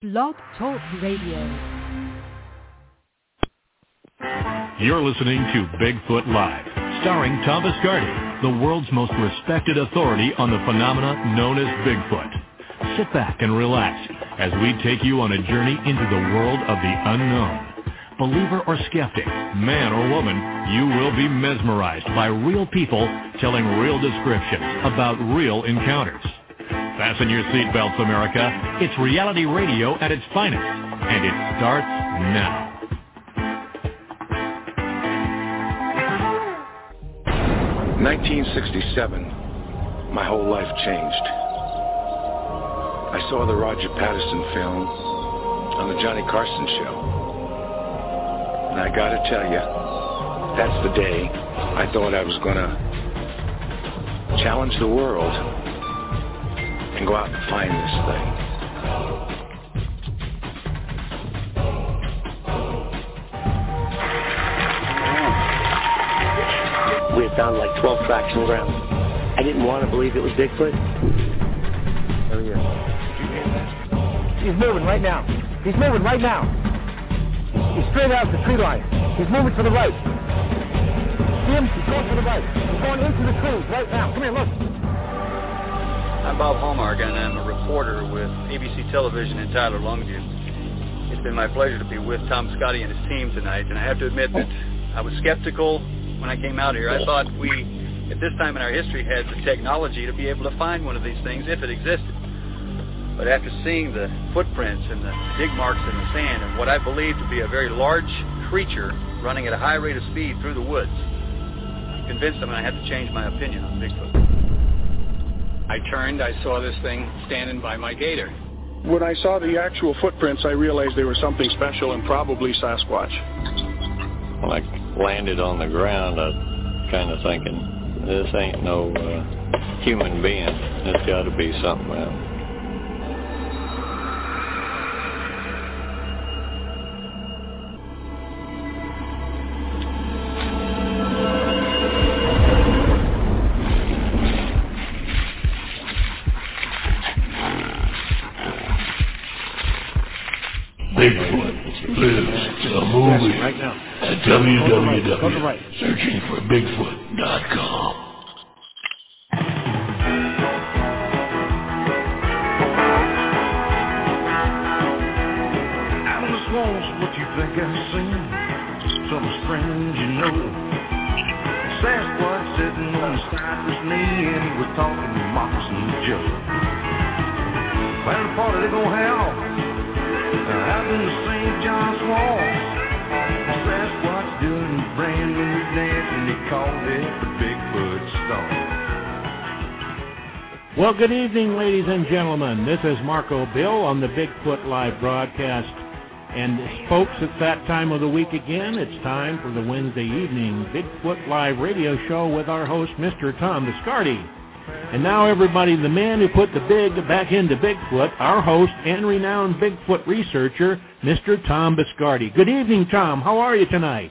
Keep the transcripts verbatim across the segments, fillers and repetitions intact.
Blog Talk Radio. You're listening to Bigfoot Live, starring Tom Biscardi, the world's most respected authority on the phenomena known as Bigfoot. Sit back and relax as we take you on a journey into the world of the unknown. Believer or skeptic, man or woman, you will be mesmerized by real people telling real descriptions about real encounters. Fasten your seatbelts, America. It's reality radio at its finest, and it starts now. nineteen sixty-seven, my whole life changed. I saw the Roger Patterson film on the Johnny Carson show. And I gotta tell you, that's the day I thought I was gonna challenge the world and go out and find this thing. We had found like twelve tracks in the ground. I didn't want to believe it was Bigfoot. Oh yeah. He's moving right now. He's moving right now. He's straight out the tree line. He's moving to the right. See him? He's going to the right. He's going into the trees right now. Come here, look. I'm Bob Hallmark, and I'm a reporter with A B C Television in Tyler, Longview. It's been my pleasure to be with Tom Biscardi and his team tonight, and I have to admit that I was skeptical when I came out here. I thought we, at this time in our history, had the technology to be able to find one of these things if it existed. But after seeing the footprints and the dig marks in the sand and what I believe to be a very large creature running at a high rate of speed through the woods, I'm convinced I'm going to have to change my opinion on Bigfoot. I turned, I saw this thing standing by my gator. When I saw the actual footprints, I realized they were something special and probably Sasquatch. When I landed on the ground, I was kind of thinking, this ain't no uh, human being. It's got to be something else. Bigfoot lives a movie right now. at w w w right. searching for bigfoot dot com. Out in the swamps, what you think I've seen? Something strange, you know. Sasquatch sitting on the cypress knee, and he was talking to Moccasin Joe. Well, the party they gonna have out in the Saint John's Swamp, Sasquatch doing a brand new dance, and they called it the Bigfoot Stomp. Well, good evening, ladies and gentlemen. This is Marco Bill on the Bigfoot Live broadcast. And folks, it's that time of the week again. It's time for the Wednesday evening Bigfoot Live radio show with our host, Mister Tom Biscardi. And now, everybody, the man who put the big back into Bigfoot, our host and renowned Bigfoot researcher, Mister Tom Biscardi. Good evening, Tom. How are you tonight?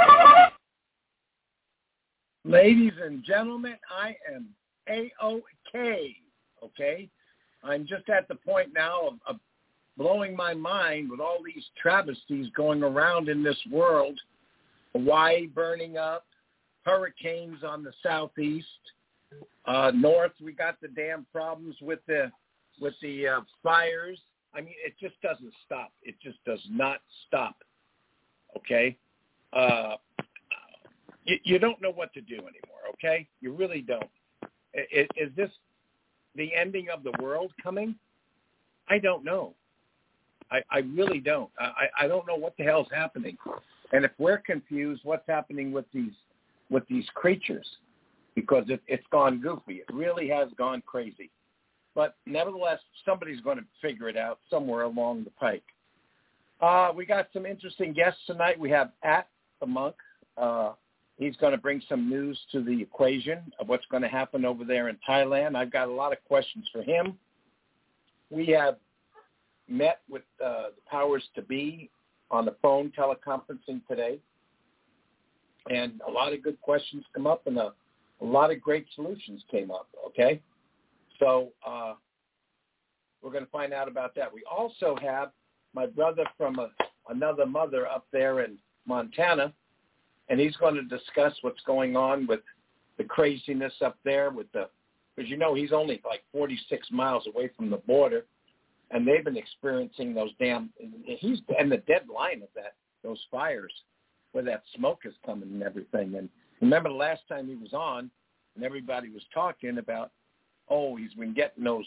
Ladies and gentlemen, I am A-OK, okay? I'm just at the point now of, of blowing my mind with all these travesties going around in this world. Hawaii burning up, hurricanes on the southeast. Uh, north, we got the damn problems with the with the uh, fires. I mean, it just doesn't stop. It just does not stop. Okay, uh, you, you don't know what to do anymore. Okay, you really don't. Is, is this the ending of the world coming? I don't know. I, I really don't. I, I don't know what the hell's happening. And if we're confused, what's happening with these with these creatures? Because it, it's gone goofy. It really has gone crazy. But nevertheless, somebody's going to figure it out somewhere along the pike. Uh, we got some interesting guests tonight. We have At the Monk. Uh, he's going to bring some news to the equation of what's going to happen over there in Thailand. I've got a lot of questions for him. We have met with uh, the powers to be on the phone teleconferencing today. And a lot of good questions come up, and a A lot of great solutions came up, okay? So uh, We're going to find out about that. We also have my brother from a, another mother up there in Montana, and he's going to discuss what's going on with the craziness up there with the, because you know he's only like forty-six miles away from the border, and they've been experiencing those damn, he's, and the dead line of that, those fires where that smoke is coming and everything. And remember the last time he was on, and everybody was talking about, oh, he's been getting those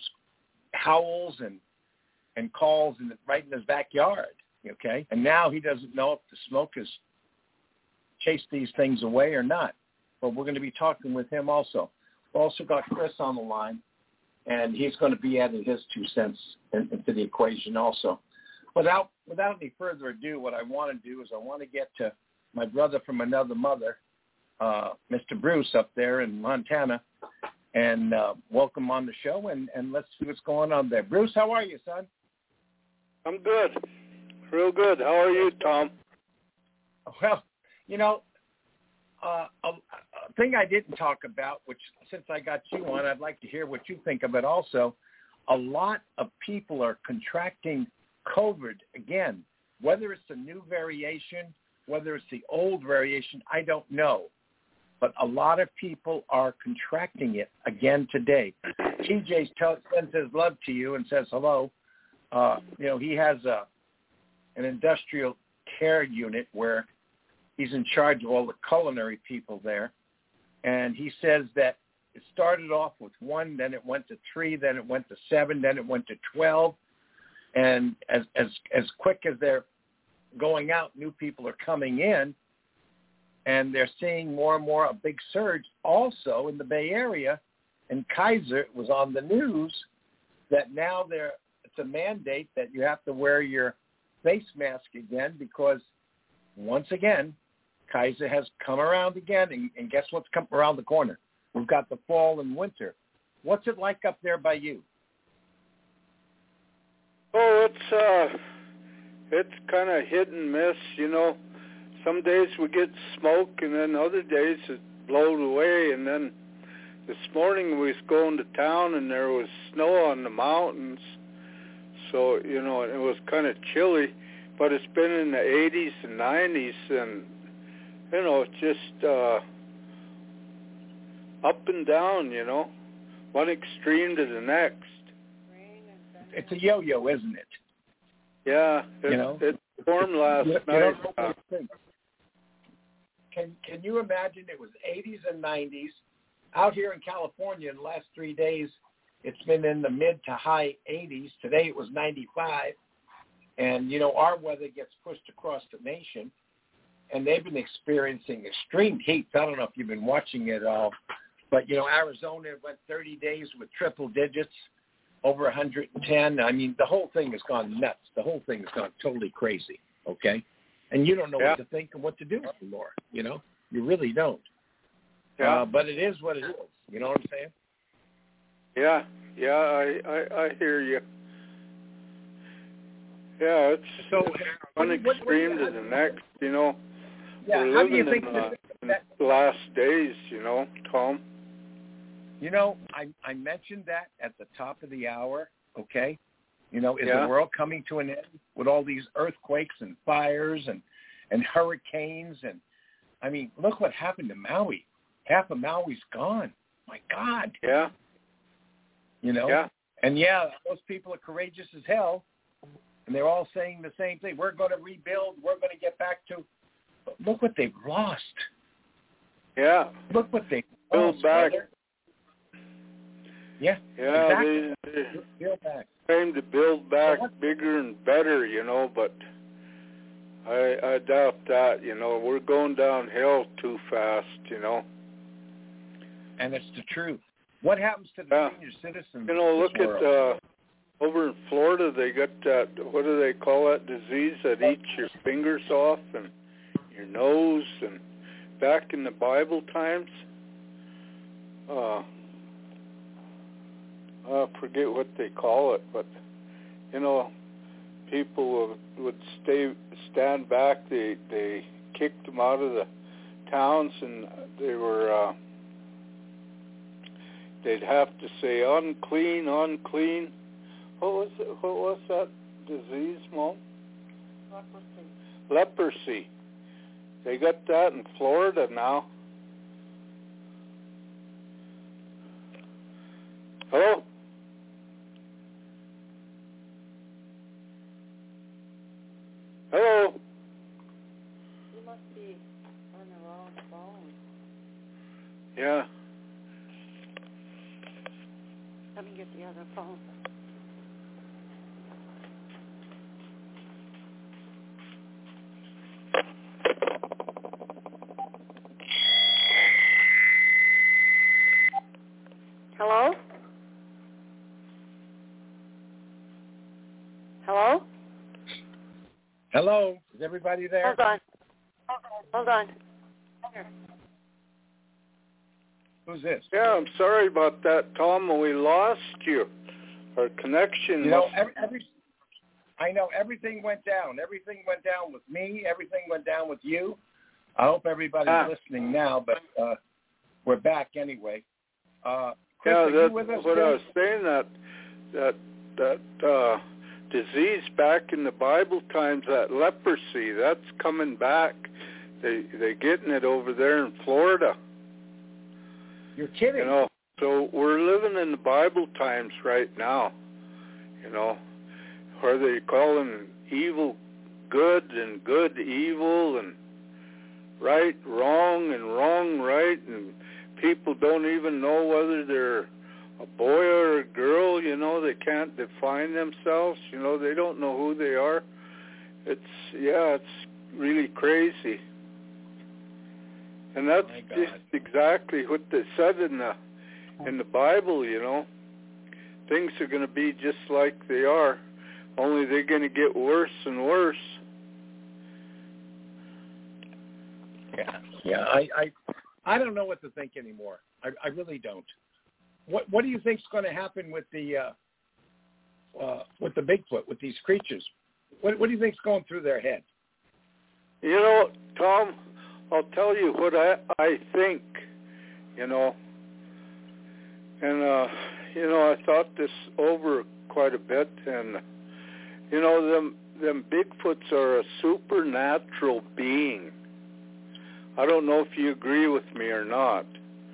howls and and calls in, right in his backyard, okay? And now he doesn't know if the smoke has chased these things away or not. But we're going to be talking with him also. We've also got Chris on the line, and he's going to be adding his two cents in, into the equation also. Without without any further ado, what I want to do is I want to get to my brother from another mother, uh, Mister Bruce up there in Montana, and uh, welcome on the show, and, and let's see what's going on there. Bruce, how are you, son? I'm good. Real good. How are you, Tom? Well, you know, uh, a, a thing I didn't talk about, which since I got you on, I'd like to hear what you think of it also. A lot of people are contracting COVID again, whether it's a new variation, whether it's the old variation, I don't know. But a lot of people are contracting it again today. T J sends his love to you and says hello. Uh, you know, he has a an industrial care unit where he's in charge of all the culinary people there. And he says that it started off with one, then it went to three, then it went to seven, then it went to twelve. And as as as quick as they're going out, new people are coming in. And they're seeing more and more a big surge also in the Bay Area. And Kaiser was on the news that now they're, it's a mandate that you have to wear your face mask again because, once again, Kaiser has come around again. And, and guess what's come around the corner? We've got the fall and winter. What's it like up there by you? Oh, it's uh, it's kind of hit and miss, you know. Some days we get smoke, and then other days it blows away. And then this morning we was going to town, and there was snow on the mountains. So, you know, it was kind of chilly. But it's been in the eighties and nineties, and, you know, just uh, up and down, you know, one extreme to the next. It's a yo-yo, isn't it? Yeah, it, you know? it formed last you, night. You know, Can can you imagine it was eighties and nineties. Out here in California in the last three days, it's been in the mid to high eighties. Today it was ninety-five. And, you know, our weather gets pushed across the nation. And they've been experiencing extreme heat. I don't know if you've been watching it all. But, you know, Arizona went thirty days with triple digits, over one hundred ten. I mean, the whole thing has gone nuts. The whole thing has gone totally crazy, okay? And you don't know yeah. what to think and what to do anymore, you know? You really don't. Yeah. Uh, but it is what it is. You know what I'm saying? Yeah, yeah, I, I, I hear you. Yeah, it's, so, it's one what, extreme what, what, to the next, you know. Yeah, We're how living do you think in, that, uh, that, in the last days, you know, Tom. You know, I, I mentioned that at the top of the hour, okay? You know, is yeah. the world coming to an end with all these earthquakes and fires and, and hurricanes? And, I mean, look what happened to Maui. Half of Maui's gone. My God. Yeah. You know? Yeah. And, yeah, those people are courageous as hell, and they're all saying the same thing. We're going to rebuild. We're going to get back to – but look what they've lost. Yeah. Look what they've build lost, back. brother. Yeah, yeah, exactly. they, they build back. Claim to build back bigger and better, you know, but I, I doubt that, you know. We're going downhill too fast, you know. And it's the truth. What happens to the yeah. senior citizens? You know, look at uh, over in Florida, they got that, what do they call that disease that eats your fingers off and your nose? And back in the Bible times, uh, I forget what they call it, but, you know, people would, would stay stand back. They they kicked them out of the towns, and they were, uh, they'd have to say, unclean, unclean, What was it, what was that disease, Mom? Leprosy. Leprosy. They got that in Florida now. Hello? Hello? You must be on the wrong phone. Yeah. Let me get the other phone. Hello? Hello? Hello? Is everybody there? Hold on. Hold on. Here. Who's this? Yeah, I'm sorry about that, Tom. We lost you. Our connection. You know, must... every, every, I know everything went down. Everything went down with me. Everything went down with you. I hope everybody's ah. listening now, but uh, we're back anyway. Uh, Chris, yeah, are that's you with us, what Chris? I was saying. That that that uh, disease back in the Bible times, that leprosy, that's coming back. They they're getting it over there in Florida. You're kidding. You know, so we're living in the Bible times right now. You know, where they calling evil good and good evil and right wrong and wrong right, and people don't even know whether they're a boy or a girl. You know, they can't define themselves. You know, they don't know who they are. It's yeah, it's really crazy. And that's just exactly what they said in the in the Bible, you know. Things are going to be just like they are, only they're going to get worse and worse. Yeah, yeah. I, I, I don't know what to think anymore. I, I really don't. What What do you think's going to happen with the uh, uh, with the Bigfoot, with these creatures? What What do you think's going through their head? You know, Tom, I'll tell you what I I think. You know, and uh, you know, I thought this over quite a bit, and you know, them them Bigfoots are a supernatural being. I don't know if you agree with me or not,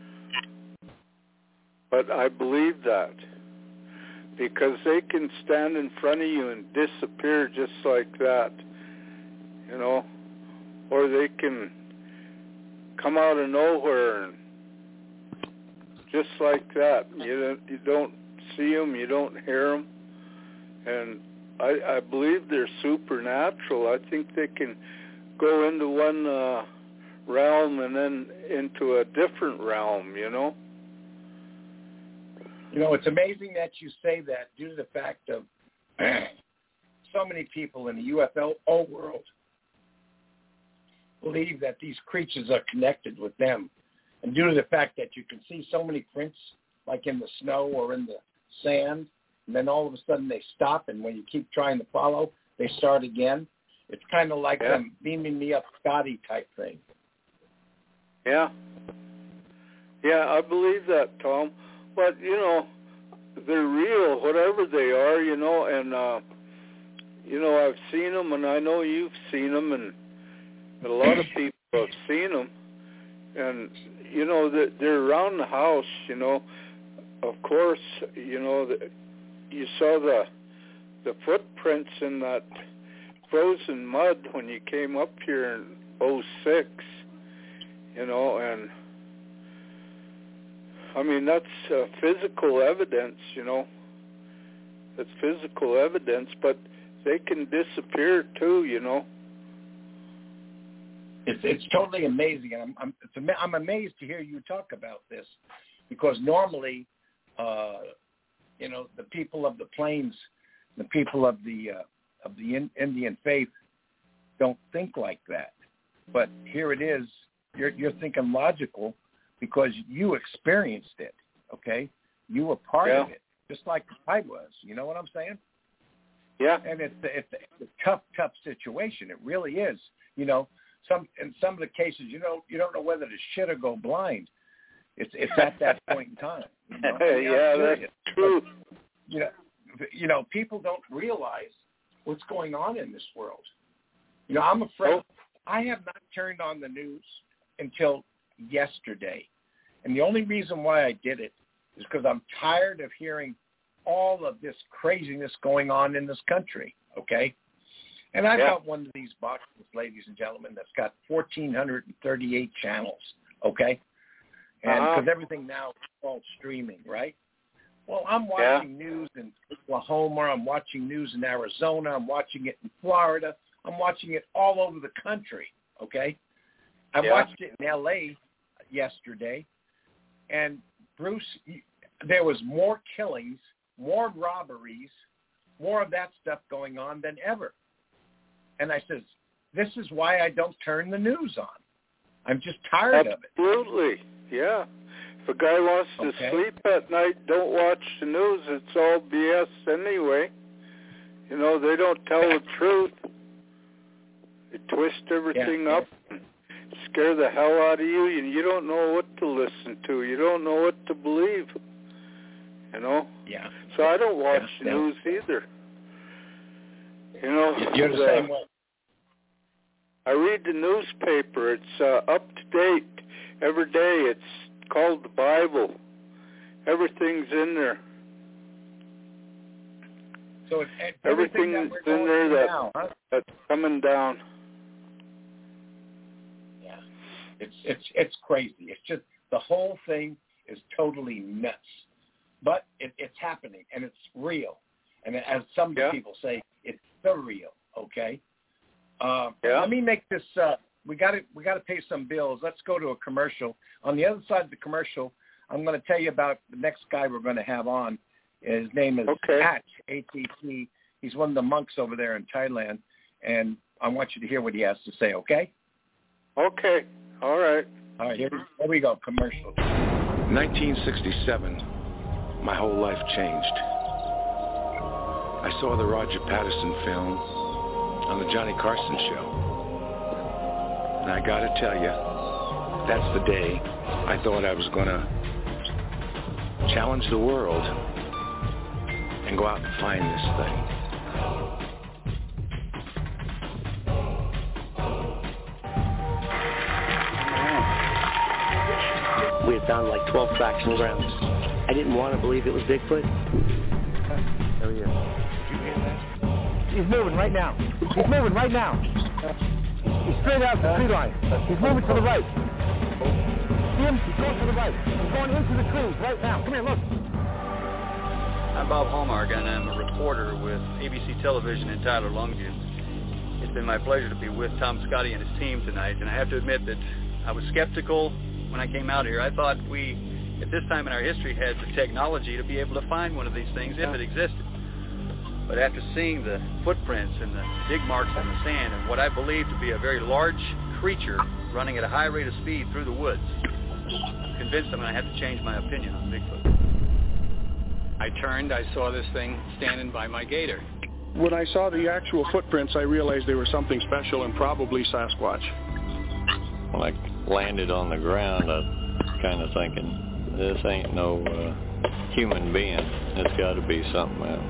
but I believe that because they can stand in front of you and disappear just like that, you know, or they can come out of nowhere and just like that. You don't, you don't see them, you don't hear them, and I, I believe they're supernatural. I think they can go into one uh, realm and then into a different realm, you know. You know, it's amazing that you say that due to the fact of so many people in the U F O world believe that these creatures are connected with them. And due to the fact that you can see so many prints, like in the snow or in the sand, and then all of a sudden they stop, and when you keep trying to follow, they start again. It's kind of like yeah. them beaming me up Scotty type thing. Yeah. Yeah, I believe that, Tom. But, you know, they're real, whatever they are, you know, and, uh, you know, I've seen them, and I know you've seen them, and a lot of people have seen them. And, you know, they're around the house, you know. Of course, you know, the, you saw the the footprints in that frozen mud when you came up here in oh six, you know, and I mean, that's uh, physical evidence, you know. That's physical evidence, but they can disappear too, you know. It's it's totally amazing, and I'm I'm, it's, I'm amazed to hear you talk about this, because normally, uh, you know, the people of the plains, the people of the uh, of the in, Indian faith, don't think like that. But here it is. You're you're thinking logical because you experienced it. Okay, you were part yeah. of it, just like I was. You know what I'm saying? Yeah. And it's it's, it's a tough, tough situation. It really is. You know. Some in some of the cases, you know, you don't know whether to shit or go blind. It's it's at that point in time. You know? yeah, that's true. You know, you know, people don't realize what's going on in this world. You know, I'm afraid. I have not turned on the news until yesterday. And the only reason why I did it is because I'm tired of hearing all of this craziness going on in this country, okay? And I've yeah. got one of these boxes, ladies and gentlemen, that's got one thousand four hundred thirty-eight channels, okay? And because uh-huh. everything now is all streaming, right? Well, I'm watching yeah. news in Oklahoma. I'm watching news in Arizona. I'm watching it in Florida. I'm watching it all over the country, okay? I yeah. watched it in L A yesterday, and Bruce, there was more killings, more robberies, more of that stuff going on than ever. And I says, this is why I don't turn the news on. I'm just tired Absolutely. of it. Absolutely, yeah. If a guy wants to okay. sleep at night, don't watch the news. It's all B S anyway. You know, they don't tell the truth. They twist everything yeah, up yeah. and scare the hell out of you, and you don't know what to listen to. You don't know what to believe. You know? Yeah. So I don't watch yeah, the news yeah. either. You know? You're the same way. I read the newspaper. It's uh, up to date every day. It's called the Bible. Everything's in there. So it's, it's everything everything that's in there that, now, huh? that's coming down. Yeah, it's it's it's crazy. It's just the whole thing is totally nuts, but it, it's happening and it's real. And as some yeah. people say, it's surreal. Okay. Uh, yeah. Let me make this. Uh, we got to we got to pay some bills. Let's go to a commercial. On the other side of the commercial, I'm going to tell you about the next guy we're going to have on. His name is okay. At A T T. He's one of the monks over there in Thailand, and I want you to hear what he has to say. Okay? Okay. All right. All right. Here, here we go. Commercial. nineteen sixty-seven. My whole life changed. I saw the Roger Patterson film on the Johnny Carson show. And I got to tell you, that's the day I thought I was going to challenge the world and go out and find this thing. We had found like twelve tracks on the ground. I didn't want to believe it was Bigfoot. There he is. Did you hear that? He's moving right now. He's moving right now. He's straight out the tree line. He's moving to the right. See him? He's going to the right. He's going into the trees right now. Come here, look. I'm Bob Hallmark, and I'm a reporter with A B C Television in Tyler, Longview. It's been my pleasure to be with Tom Scotty and his team tonight, and I have to admit that I was skeptical when I came out here. I thought we, at this time in our history, had the technology to be able to find one of these things if it existed. But after seeing the footprints and the dig marks in the sand and what I believe to be a very large creature running at a high rate of speed through the woods, I'm convinced I'm going to have to change my opinion on Bigfoot. I turned, I saw this thing standing by my gator. When I saw the actual footprints, I realized they were something special and probably Sasquatch. When I landed on the ground, I was kind of thinking, this ain't no uh, human being. It's got to be something else.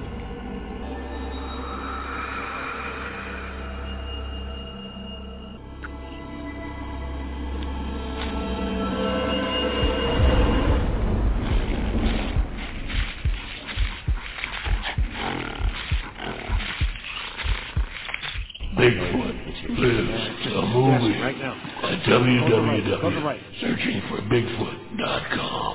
Bigfoot lives a movie yes, right now. at w w w dot right. searching for bigfoot dot com.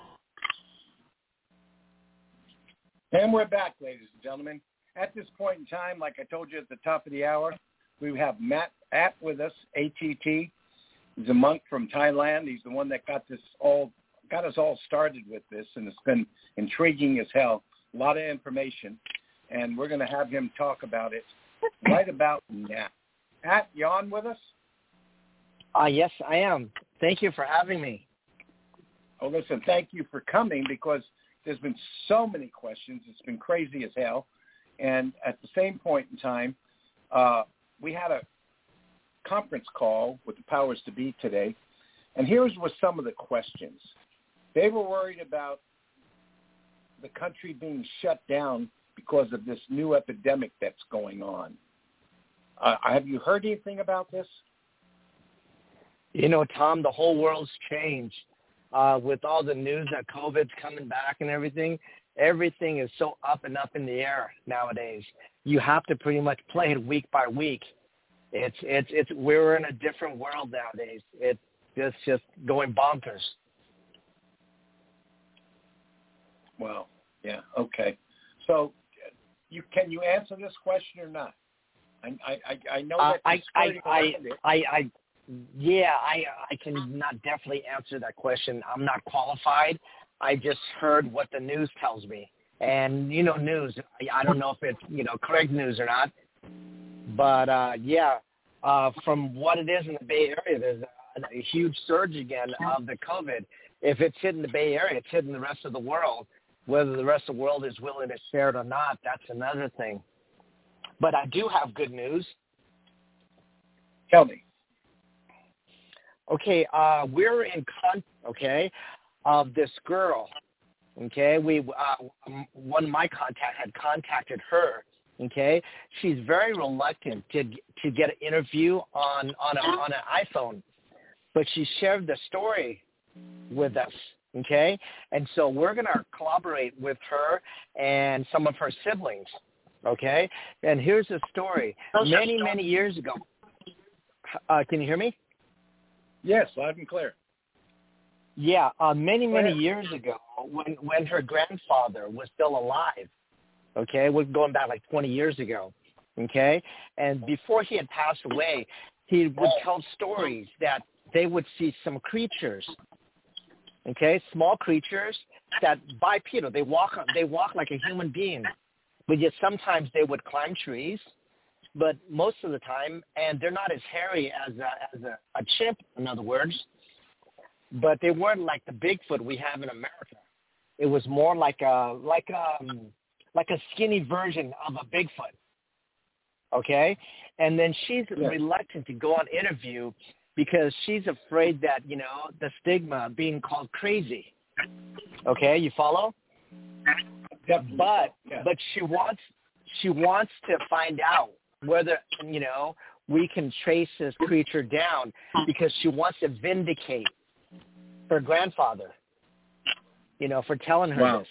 And we're back, ladies and gentlemen. At this point in time, like I told you at the top of the hour, we have Matt At with us, A T T. He's a monk from Thailand. He's the one that got this all got us all started with this, and it's been intriguing as hell. A lot of information, and we're going to have him talk about it right about now. At, you on with us? Uh, yes, I am. Thank you for having me. Oh, listen, thank you for coming because there's been so many questions. It's been crazy as hell. And at the same point in time, uh, we had a conference call with the powers to be today, and here's what some of the questions. They were worried about the country being shut down because of this new epidemic that's going on. Uh, have you heard anything about this? You know, Tom, the whole world's changed uh, with all the news that COVID's coming back and everything. Everything is so up and up in the air nowadays. You have to pretty much play it week by week. It's it's it's we're in a different world nowadays. It's just just going bonkers. Well, yeah, okay. So, you can you answer this question or not? I I I know that uh, I I I, it. I I yeah I I can not definitely answer that question. I'm not qualified. I just heard what the news tells me, and you know, news. I, I don't know if it's you know correct news or not, but uh, yeah, uh, from what it is in the Bay Area, there's a, a huge surge again of the COVID. If it's hitting the Bay Area, it's hitting the rest of the world. Whether the rest of the world is willing to share it or not, that's another thing. But I do have good news. Tell me. Okay, uh, we're in con. Okay. Of this girl, okay, we uh, one of my contact had contacted her, okay. She's very reluctant to to get an interview on on a, on an iPhone, but she shared the story with us, okay. And so we're gonna collaborate with her and some of her siblings, okay. And here's the story. Many many years ago, uh, can you hear me? Yes, loud and clear. Yeah, uh, many, many years ago, when when her grandfather was still alive, okay, we're going back like twenty years ago, okay, and before he had passed away, he would tell stories that they would see some creatures, okay, small creatures that bipedal, they walk they walk like a human being, but yet sometimes they would climb trees, but most of the time, and they're not as hairy as a, as a, a chimp, in other words. But they weren't like the Bigfoot we have in America. It was more like a like a like a skinny version of a Bigfoot. Okay, and then she's yeah. reluctant to go on interview because she's afraid that you know the stigma of being called crazy. Okay, you follow? Definitely. But yeah. but she wants she wants to find out whether you know we can trace this creature down because she wants to vindicate her grandfather, you know, for telling her wow. this.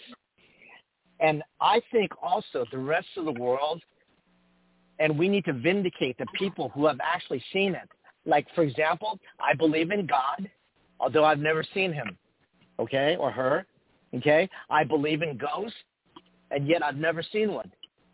And I think also the rest of the world, and we need to vindicate the people who have actually seen it. Like, for example, I believe in God, although I've never seen him, okay, or her, okay? I believe in ghosts, and yet I've never seen one.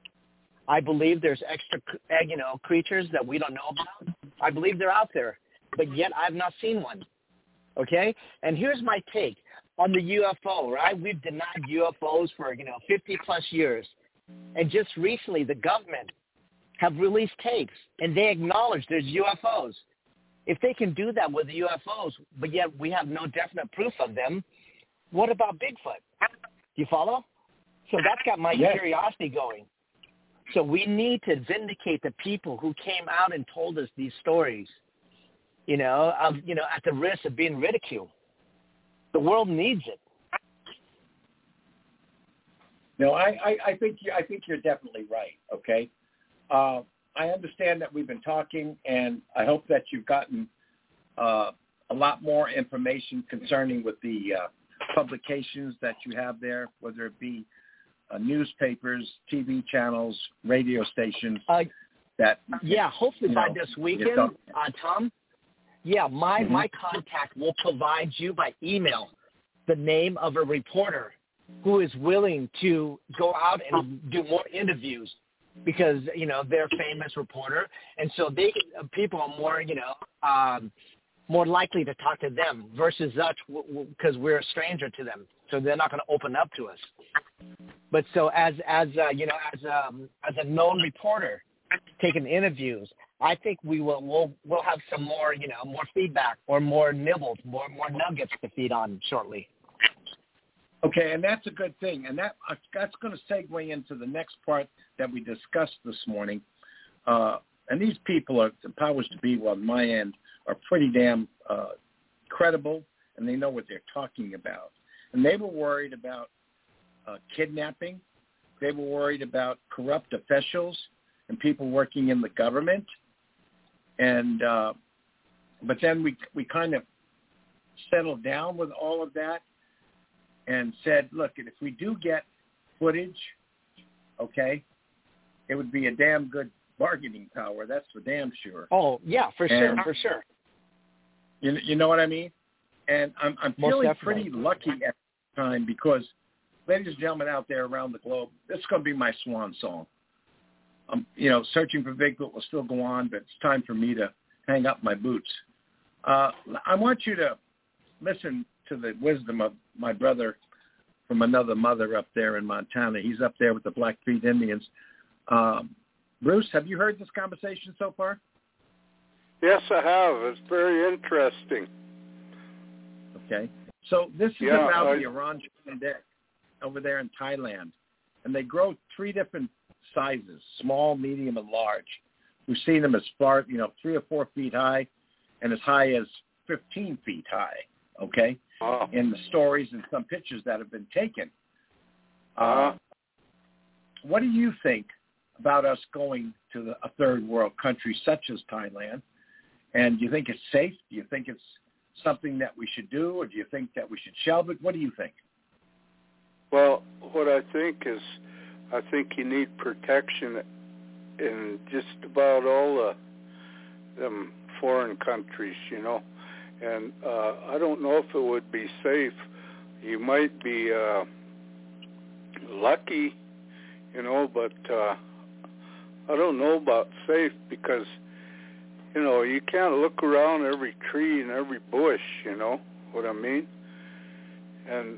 I believe there's extra, you know, creatures that we don't know about. I believe they're out there, but yet I've not seen one. Okay, and here's my take on the U F O, right? We've denied U F Os for, you know, fifty plus years. And just recently, the government have released tapes, and they acknowledge there's U F Os. If they can do that with the U F Os, but yet we have no definite proof of them, what about Bigfoot? Do you follow? So that's got my yes. curiosity going. So we need to vindicate the people who came out and told us these stories. You know, of, you know, at the risk of being ridiculed. The world needs it. No, I, I, I think you, I think you're definitely right. Okay, uh, I understand that we've been talking, and I hope that you've gotten uh, a lot more information concerning with the uh, publications that you have there, whether it be uh, newspapers, T V channels, radio stations. Uh, that yeah, hopefully you by know, this weekend, uh, Tom. Yeah, my, mm-hmm. my contact will provide you by email the name of a reporter who is willing to go out and do more interviews because, you know, they're a famous reporter. And so they people are more, you know, um, more likely to talk to them versus us because we're a stranger to them. So they're not going to open up to us. But so as, as uh, you know, as, um, as a known reporter taking interviews, I think we will we'll we'll have some more, you know, more feedback or more nibbles, more more nuggets to feed on shortly. Okay, and that's a good thing, and that uh, that's going to segue into the next part that we discussed this morning. Uh, and these people are the powers to be, well, on my end, are pretty damn uh, credible, and they know what they're talking about. And they were worried about uh, kidnapping, they were worried about corrupt officials and people working in the government. And uh, but then we we kind of settled down with all of that and said, look, if we do get footage, okay, it would be a damn good bargaining power. That's for damn sure. Oh, yeah, for sure, and, for sure. You, you know what I mean? And I'm, I'm feeling pretty lucky at the time because, ladies and gentlemen out there around the globe, this is going to be my swan song. Um, you know, Searching for Bigfoot will still go on, but it's time for me to hang up my boots. Uh, I want you to listen to the wisdom of my brother from another mother up there in Montana. He's up there with the Blackfeet Indians. Um, Bruce, have you heard this conversation so far? Yes, I have. It's very interesting. Okay. So this is yeah, about I... the Iran over there in Thailand. And they grow three different sizes, small, medium, and large. We've seen them as far, you know, three or four feet high and as high as fifteen feet high, okay, wow. in the stories and some pictures that have been taken. Uh-huh. Uh, what do you think about us going to the, a third world country such as Thailand? And do you think it's safe? Do you think it's something that we should do, or do you think that we should shelve it? What do you think? Well, what I think is I think you need protection in just about all the them foreign countries, you know. And uh, I don't know if it would be safe. You might be uh, lucky, you know, but uh, I don't know about safe because, you know, you can't look around every tree and every bush, you know what I mean? And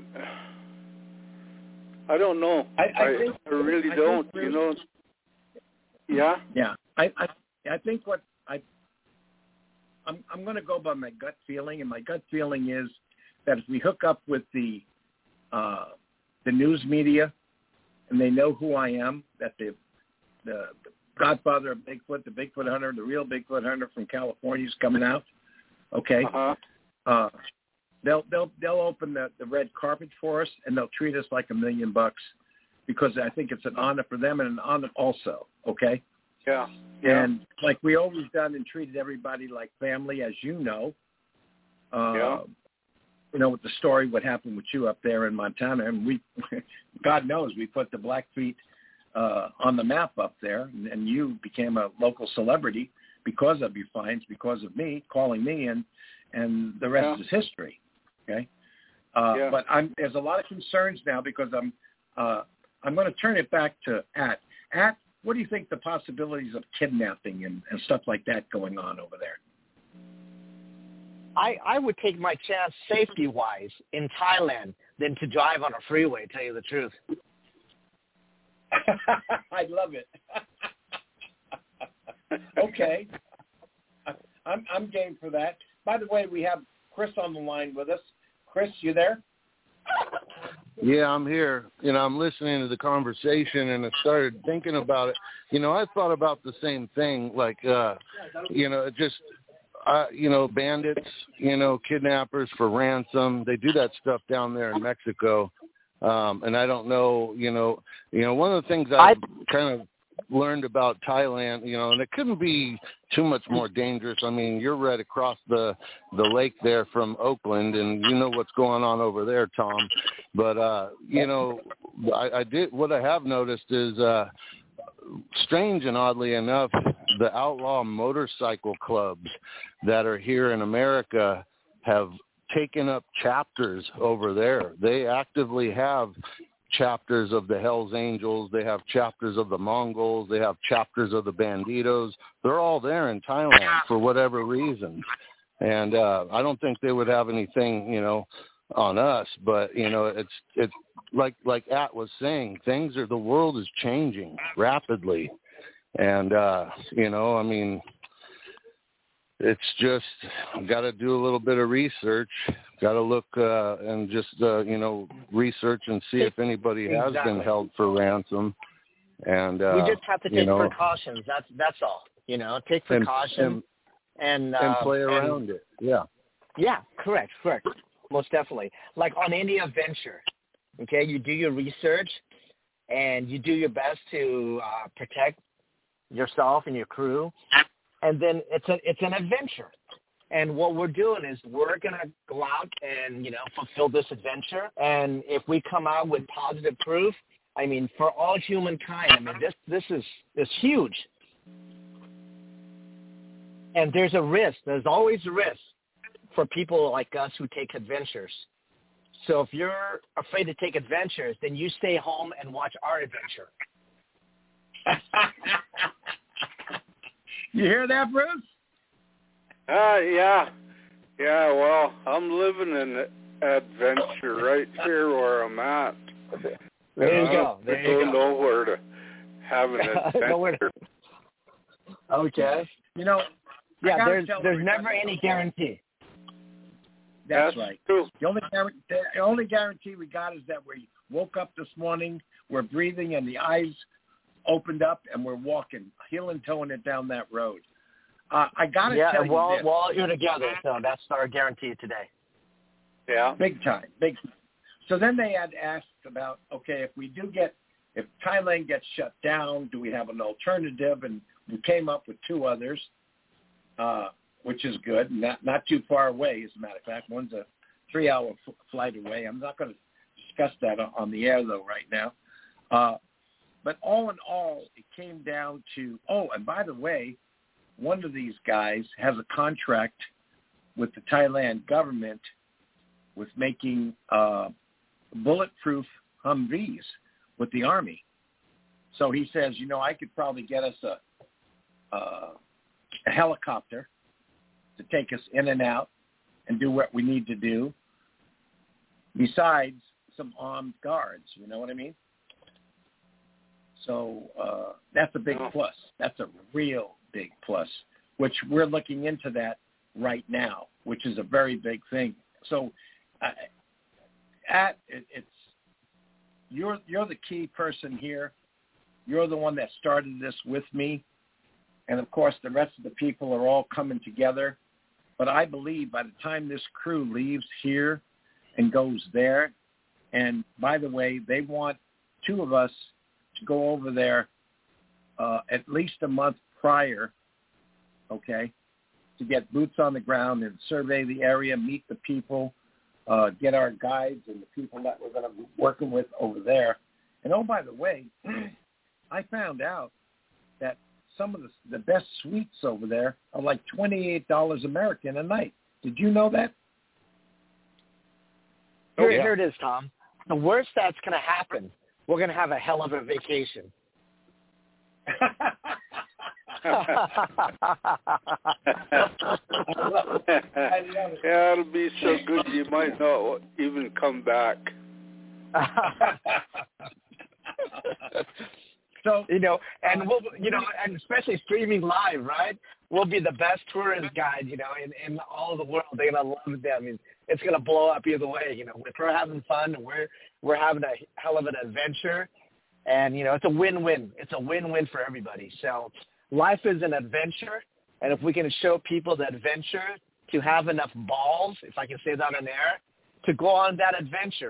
I don't know. I, I, I, think, I really I don't, think you know. Yeah? Yeah. I, I, I think what I, I'm, I'm going to go by my gut feeling, and my gut feeling is that if we hook up with the, uh, the news media and they know who I am, that the, the, the godfather of Bigfoot, the Bigfoot hunter, the real Bigfoot hunter from California is coming out, okay? Uh-huh. Uh, they'll they'll they'll open the, the red carpet for us, and they'll treat us like a million bucks because I think it's an honor for them and an honor also, okay? Yeah. yeah. And like we always done and treated everybody like family, as you know. Uh, yeah. You know, with the story, what happened with you up there in Montana, and we, God knows, we put the Blackfeet uh, on the map up there, and, and you became a local celebrity because of your finds, because of me calling me, and and the rest yeah. is history. Okay, uh, yeah. but I'm, there's a lot of concerns now because I'm uh, I'm going to turn it back to At. At, what do you think the possibilities of kidnapping and, and stuff like that going on over there? I, I would take my chance safety-wise in Thailand than to drive on a freeway, to tell you the truth. I love it. Okay. I'm, I'm game for that. By the way, we have Chris on the line with us. Chris, you there? Yeah, I'm here. You know, I'm listening to the conversation, and I started thinking about it. You know, I thought about the same thing, like, uh, you know, just, uh, you know, bandits, you know, kidnappers for ransom. They do that stuff down there in Mexico. Um, and I don't know, you know, you know, one of the things I've kind of learned about Thailand, you know, and it couldn't be too much more dangerous. I mean, you're right across the the lake there from Oakland, and you know what's going on over there, Tom. But uh, you know, I, I did what I have noticed is uh, strange and oddly enough, the outlaw motorcycle clubs that are here in America have taken up chapters over there. They actively have chapters of the Hells Angels. They have chapters of the Mongols. They have chapters of the Banditos. They're all there in Thailand for whatever reason. And uh, I don't think they would have anything, you know, on us. But, you know, it's it's like like At was saying, things are, the world is changing rapidly. And, uh, you know, I mean, it's just got to do a little bit of research, got to look uh, and just, uh, you know, research and see if anybody has exactly. been held for ransom. And uh, we just have to take you know, precautions. That's that's all. You know, take precautions and, and, uh, and play around and, it. Yeah. Yeah, correct, correct. Most definitely. Like on any adventure, okay, you do your research. and you do your best to uh, protect yourself and your crew, and then it's a it's an adventure. And what we're doing is we're going to go out and, you know, fulfill this adventure. And if we come out with positive proof, I mean, for all humankind, I mean, this this is is huge. And there's a risk. There's always a risk for people like us who take adventures. So if you're afraid to take adventures, then you stay home and watch our adventure. You hear that, Bruce? Uh, yeah. Yeah, well, I'm living an adventure right here where I'm at. There you I go. There you don't go. know where to have an adventure. Okay. You know, yeah, there's there's never any guarantee. That's, That's right. True. The only guarantee, the only guarantee we got is that we woke up this morning, we're breathing, and the eyes opened up, and we're walking, heel and toeing it down that road. Uh, I got to yeah, tell you well, this. well, you're together, so that's our guarantee today. Yeah. Big time, big time. So then they had asked about, okay, if we do get, if Thailand gets shut down, do we have an alternative? And we came up with two others, uh, which is good, not not too far away, as a matter of fact. One's a three-hour f- flight away. I'm not going to discuss that on the air, though, right now. Uh, but all in all, it came down to, oh, and by the way, one of these guys has a contract with the Thailand government with making uh, bulletproof Humvees with the Army. So he says, you know, I could probably get us a, uh, a helicopter to take us in and out and do what we need to do, besides some armed guards, you know what I mean? So uh, that's a big plus. That's a real big plus, which we're looking into that right now, which is a very big thing. So uh, at it, it's you're you're the key person here. You're the one that started this with me, and of course the rest of the people are all coming together. But I believe by the time this crew leaves here and goes there, and by the way, they want two of us to go over there uh, at least a month prior, okay, to get boots on the ground and survey the area, meet the people, uh, get our guides and the people that we're going to be working with over there. And oh, by the way, I found out that some of the, the best suites over there are like twenty-eight dollars American a night. Did you know that? Here, oh, yeah. here it is, Tom. The worst that's going to happen, we're going to have a hell of a vacation. Yeah, it'll be so good you might not even come back. So, you know, and we'll, you know, and especially streaming live, right? We'll be the best tourist guide, you know, in, in all of the world. They're gonna love it. I mean, it's gonna blow up either way. You know, if we're having fun, and we're we're having a hell of an adventure, and you know, it's a win-win. It's a win-win for everybody. So, life is an adventure, and if we can show people the adventure to have enough balls, if I can say that on air, to go on that adventure.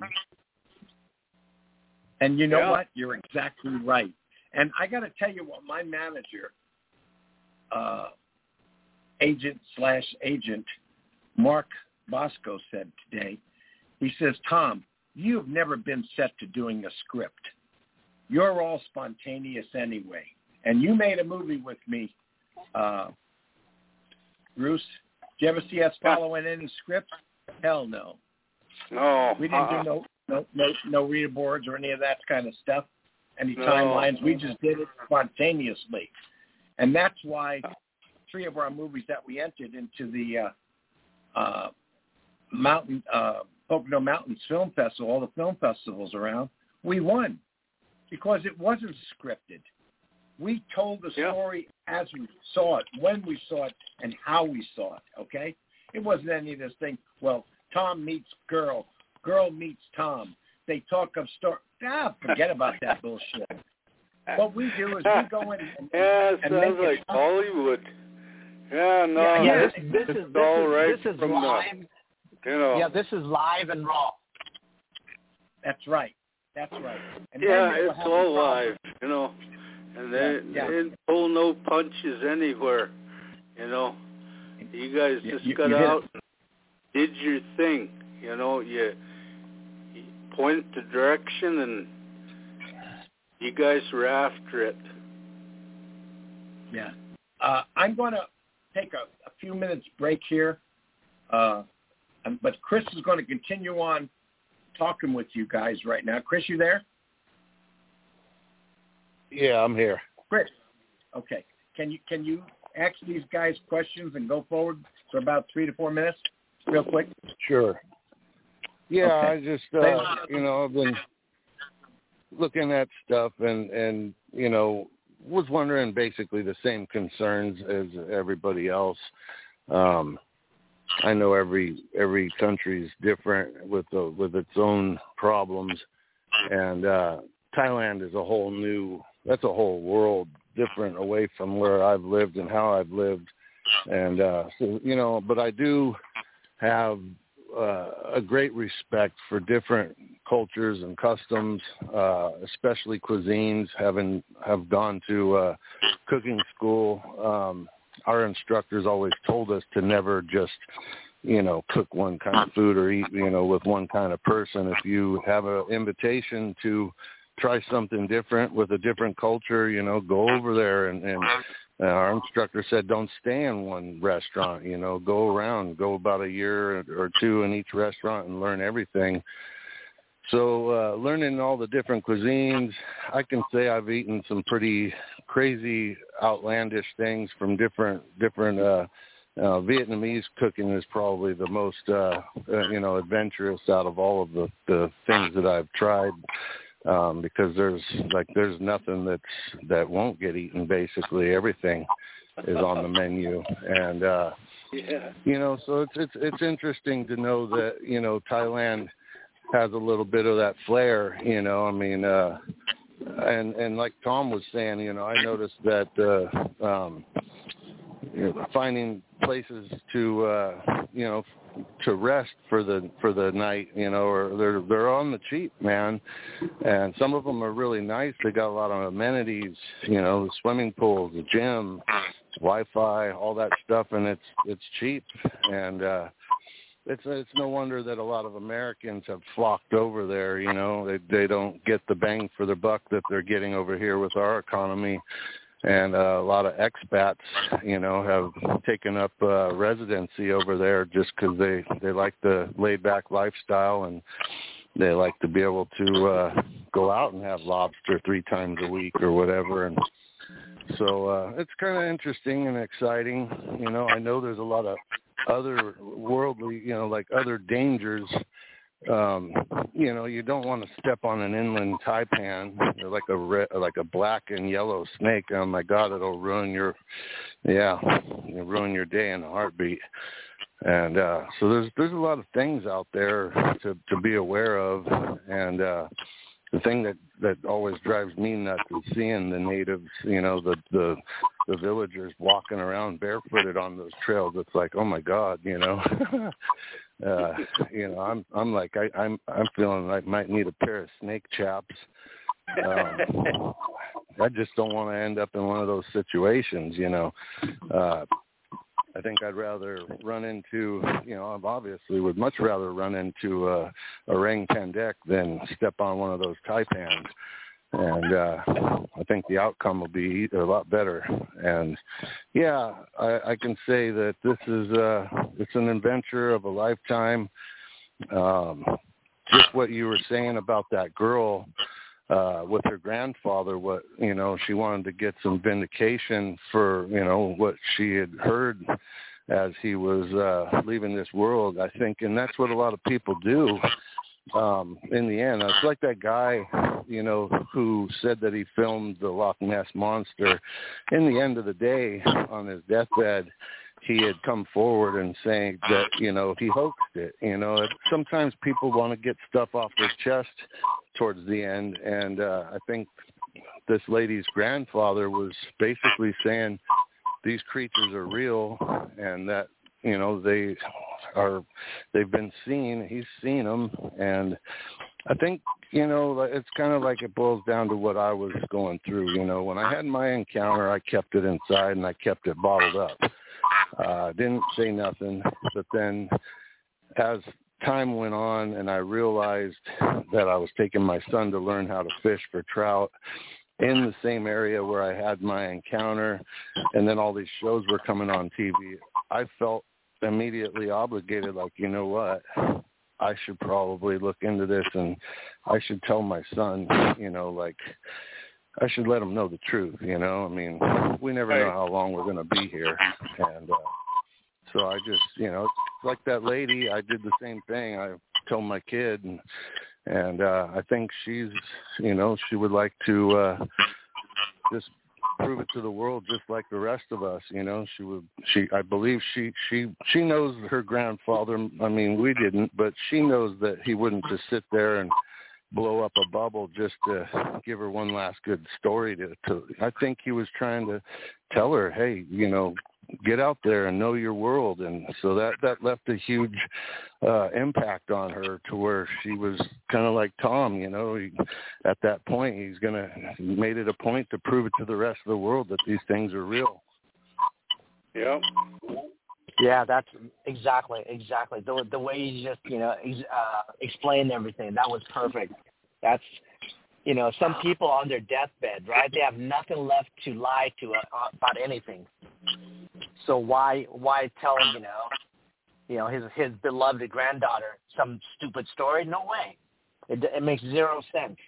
And you know yeah. what? You're exactly right. And I got to tell you what my manager, uh, agent slash agent, Mark Bosco, said today. He says, Tom, you've never been set to doing a script. You're all spontaneous anyway. And you made a movie with me, uh, Bruce. Did you ever see us following any scripts? Hell no. No. We didn't uh-uh. do no, no, no, no reader boards or any of that kind of stuff. Any no. timelines. We just did it spontaneously. And that's why three of our movies that we entered into the uh, uh, Mountain uh, Pocono Mountains Film Festival, all the film festivals around, we won because it wasn't scripted. We told the story yeah. as we saw it, when we saw it, and how we saw it, okay? It wasn't any of this thing, well, Tom meets girl, girl meets Tom. They talk of story. Ah, forget about that bullshit. What we do is we go in and, yeah, it and sounds make like it Hollywood. Yeah, no, yeah, yeah, this, this, this this is is this all is, right this is from live. the, you know. Yeah, this is live and raw. That's right. That's right. And yeah, then it's all live, you know. And then yeah, yeah. didn't pull no punches anywhere, you know. You guys just you, got you out and did your thing, you know. You, you point the direction, and you guys were after it. Yeah. Uh, I'm going to take a, a few minutes break here, uh, but Chris is going to continue on talking with you guys right now. Chris, you there? Yeah, I'm here. Chris, okay. Can you can you ask these guys questions and go forward for about three to four minutes, real quick? Sure. Yeah, okay. I just uh, you know I've been looking at stuff and and you know was wondering basically the same concerns as everybody else. Um, I know every every country is different with the, with its own problems, and uh, Thailand is a whole new. That's a whole world different away from where I've lived and how I've lived, and uh, so you know. But I do have uh, a great respect for different cultures and customs, uh, especially cuisines. Having have gone to uh, cooking school. Um, Our instructors always told us to never just, you know, cook one kind of food or eat, you know, with one kind of person. If you have an invitation to try something different with a different culture, you know, go over there. And, and uh, our instructor said, don't stay in one restaurant, you know, go around, go about a year or two in each restaurant and learn everything. So uh, learning all the different cuisines, I can say I've eaten some pretty crazy, outlandish things from different different. Uh, uh, Vietnamese cooking is probably the most uh, uh, you know adventurous out of all of the, the things that I've tried, um, because there's like there's nothing that's that won't get eaten. Basically, everything is on the menu, and uh, yeah, you know, so it's it's it's interesting to know that you know Thailand has a little bit of that flair, you know, I mean, uh, and, and like Tom was saying, you know, I noticed that, uh, um, you know, finding places to, uh, you know, to rest for the, for the night, you know, or they're, they're on the cheap, man. And some of them are really nice. They got a lot of amenities, you know, the swimming pools, the gym, Wi-Fi, all that stuff. And it's, it's cheap. And, uh, It's it's no wonder that a lot of Americans have flocked over there. You know, they they don't get the bang for their buck that they're getting over here with our economy, and uh, a lot of expats, you know, have taken up uh, residency over there just because they they like the laid back lifestyle, and they like to be able to uh, go out and have lobster three times a week or whatever. And so uh, it's kind of interesting and exciting. You know, I know there's a lot of other worldly, you know, like other dangers. Um, you know, you don't want to step on an inland taipan, or like a red, like a black and yellow snake. Oh my God, it'll ruin your, yeah, it'll ruin your day in a heartbeat. And uh, so there's there's a lot of things out there to to be aware of, and uh, the thing that, that always drives me nuts is seeing the natives, you know, the, the the villagers walking around barefooted on those trails. It's like, oh my God, you know, uh, you know, I'm I'm like I, I'm I'm feeling like I might need a pair of snake chaps. Um, I just don't want to end up in one of those situations, you know. Uh, I think I'd rather run into, you know, I obviously would much rather run into a, a orang pendek than step on one of those taipans. And uh, I think the outcome will be a lot better. And, yeah, I, I can say that this is uh, it's an adventure of a lifetime. Um, just what you were saying about that girl, Uh, with her grandfather, what, you know, she wanted to get some vindication for, you know, what she had heard as he was uh, leaving this world, I think. And that's what a lot of people do um, in the end. It's like that guy, you know, who said that he filmed the Loch Ness Monster. In the end of the day, on his deathbed, he had come forward and saying that, you know, he hoaxed it. You know, sometimes people want to get stuff off their chest towards the end. And uh, I think this lady's grandfather was basically saying these creatures are real and that, you know, they are, they've been seen, he's seen them. And I think, you know, it's kind of like it boils down to what I was going through. You know, when I had my encounter, I kept it inside and I kept it bottled up. Uh, didn't say nothing, but then as time went on and I realized that I was taking my son to learn how to fish for trout in the same area where I had my encounter, and then all these shows were coming on T V, I felt immediately obligated, like, you know what, I should probably look into this, and I should tell my son, you know, like, I should let him know the truth, you know. I mean, we never know how long we're going to be here, and uh, so I just, you know, like that lady, I did the same thing. I told my kid, and and uh, I think she's, you know, she would like to uh, just prove it to the world, just like the rest of us. You know, she would. She, I believe, she she she knows her grandfather. I mean, we didn't, but she knows that he wouldn't just sit there and blow up a bubble just to give her one last good story to, to I think he was trying to tell her, hey, you know, get out there and know your world. And so that that left a huge uh impact on her, to where she was kind of like Tom, you know, he, at that point he's gonna he made it a point to prove it to the rest of the world that these things are real. Yeah. Yeah, that's exactly, exactly. The the way you just, you know, ex, uh, explained everything, that was perfect. That's, you know, some people on their deathbed, right? They have nothing left to lie to uh, about anything. So why why tell, you know, you know, his his beloved granddaughter some stupid story? No way. It it makes zero sense.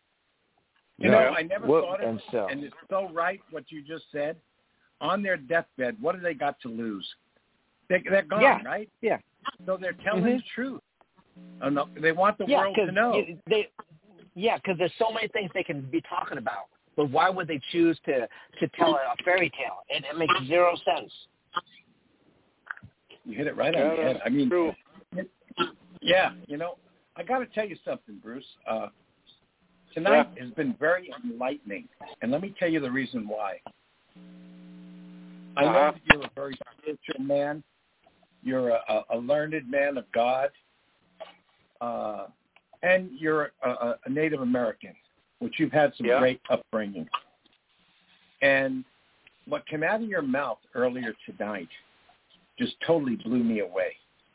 You know, I never well, thought of and it, so. and it's so right what you just said. On their deathbed, what do they got to lose? They, they're gone, yeah. right? Yeah. So they're telling mm-hmm. the truth. Oh, no, they want the yeah, world to know. You, they, yeah, because there's so many things they can be talking about. But why would they choose to, to tell a fairy tale? It, it makes zero sense. You hit it right yeah, on the head. I mean, true. yeah, you know, I got to tell you something, Bruce. Uh, tonight yeah. has been very enlightening, and let me tell you the reason why. I know uh-huh. that you're a very spiritual man. You're a, a learned man of God, uh, and you're a, a Native American, which you've had some yeah. great upbringing. And what came out of your mouth earlier tonight just totally blew me away.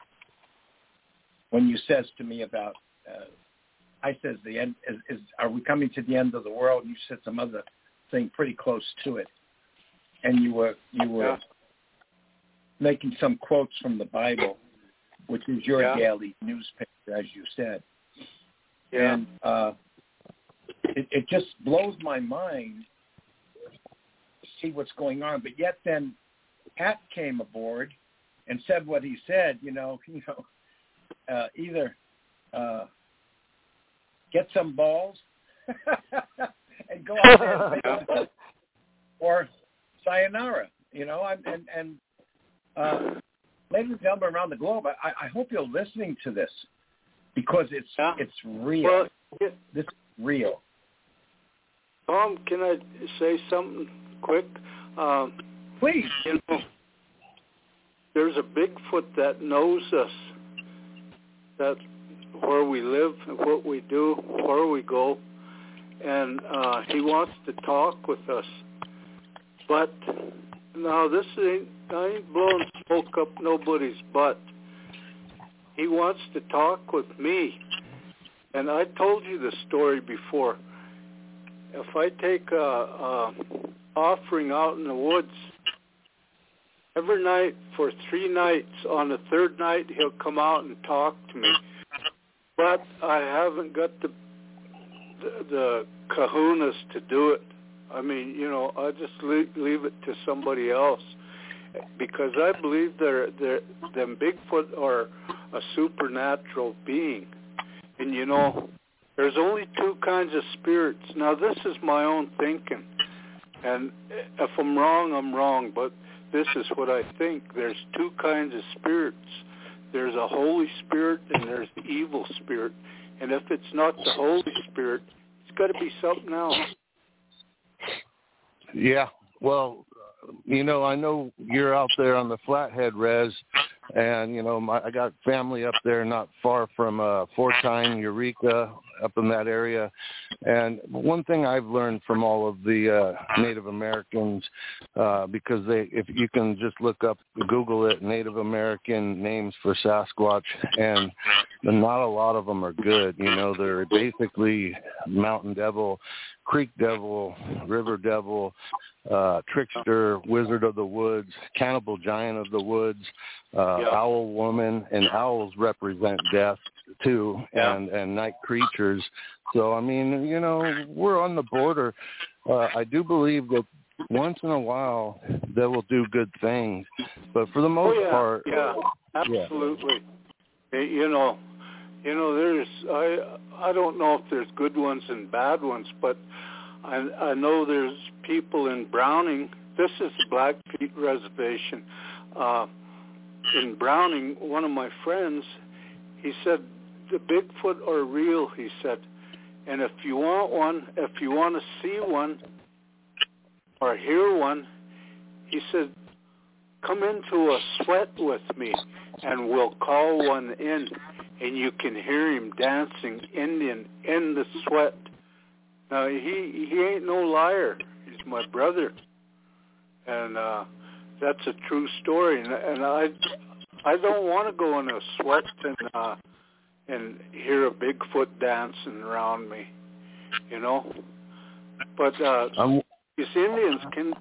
When you says to me about, uh, I says the end is, is, are we coming to the end of the world? You said some other thing pretty close to it. And you were you were yeah. making some quotes from the Bible, which is your yeah. daily newspaper, as you said. Yeah. And uh, it, it just blows my mind to see what's going on. But yet then Pat came aboard and said what he said. You know, you know, uh, either uh, get some balls and go out there and make it, or sayonara, you know, and, and, and uh, ladies and gentlemen around the globe, I, I hope you're listening to this, because it's yeah. it's real. Well, it, this is real. Tom, can I say something quick? Um, Please. You know, there's a Bigfoot that knows us, that where we live, what we do, where we go, and uh, he wants to talk with us. But now this ain't, I ain't blowing smoke up nobody's butt. He wants to talk with me. And I told you the story before. If I take a, a offering out in the woods, every night for three nights, on the third night he'll come out and talk to me. But I haven't got the the, the kahunas to do it. I mean, you know, I just leave, leave it to somebody else, because I believe they're, they're, them Bigfoot are a supernatural being. And, you know, there's only two kinds of spirits. Now, this is my own thinking, and if I'm wrong, I'm wrong, but this is what I think. There's two kinds of spirits. There's a Holy Spirit and there's the evil spirit. And if it's not the Holy Spirit, it's got to be something else. Yeah, well, you know, I know you're out there on the Flathead Res, and, you know, my, I got family up there not far from uh, Fortine, Eureka, up in that area. And one thing I've learned from all of the uh, Native Americans, uh, because they, if you can just look up, Google it, Native American names for Sasquatch, and not a lot of them are good. You know, they're basically Mountain Devil, Creek Devil, River Devil, uh, Trickster, Wizard of the Woods, Cannibal Giant of the Woods, uh, yeah. Owl Woman, and owls represent death too, yeah. and, and night creatures. So, I mean, you know, we're on the border. Uh, I do believe that once in a while they will do good things, but for the most oh, yeah. part, yeah, absolutely. Yeah. You know, you know, there's I I don't know if there's good ones and bad ones, but I I know there's people in Browning. This is the Blackfeet Reservation. Uh, in Browning, one of my friends, he said the Bigfoot are real. He said, and if you want one, if you want to see one or hear one, he said, come into a sweat with me, and we'll call one in, and you can hear him dancing Indian in the sweat. Now, he he ain't no liar. He's my brother, and uh, that's a true story. And, and I I don't want to go in a sweat and uh, and hear a Bigfoot dancing around me, you know. But uh, these Indians can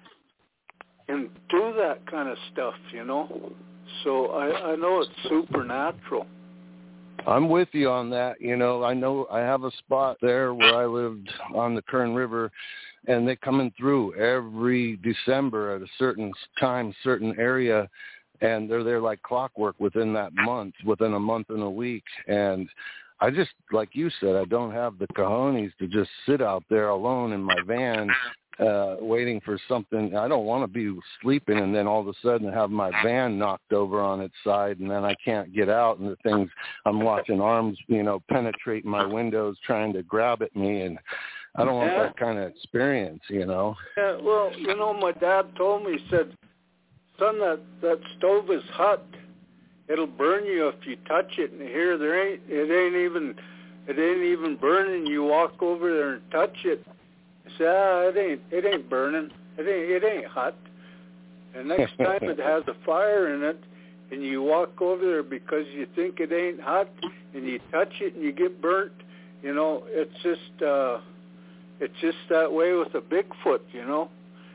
can do that kind of stuff, you know. So I, I know it's supernatural. I'm with you on that. You know, I know I have a spot there where I lived on the Kern River, and they're coming through every December at a certain time, certain area, and they're there like clockwork within that month, within a month and a week. And I just, like you said, I don't have the cojones to just sit out there alone in my van uh, waiting for something. I don't want to be sleeping and then all of a sudden have my van knocked over on its side and then I can't get out and the things, I'm watching arms, you know, penetrate my windows trying to grab at me, and I don't want yeah. that kind of experience, you know. Yeah, well, you know, my dad told me, he said, son, that, that stove is hot. It'll burn you if you touch it. And here, there ain't, it ain't even, it ain't even burning. You walk over there and touch it. I said, ah, it ain't, it ain't burning. It ain't, it ain't hot. And next time it has a fire in it, and you walk over there because you think it ain't hot, and you touch it and you get burnt. You know, it's just, uh, it's just that way with a Bigfoot. You know.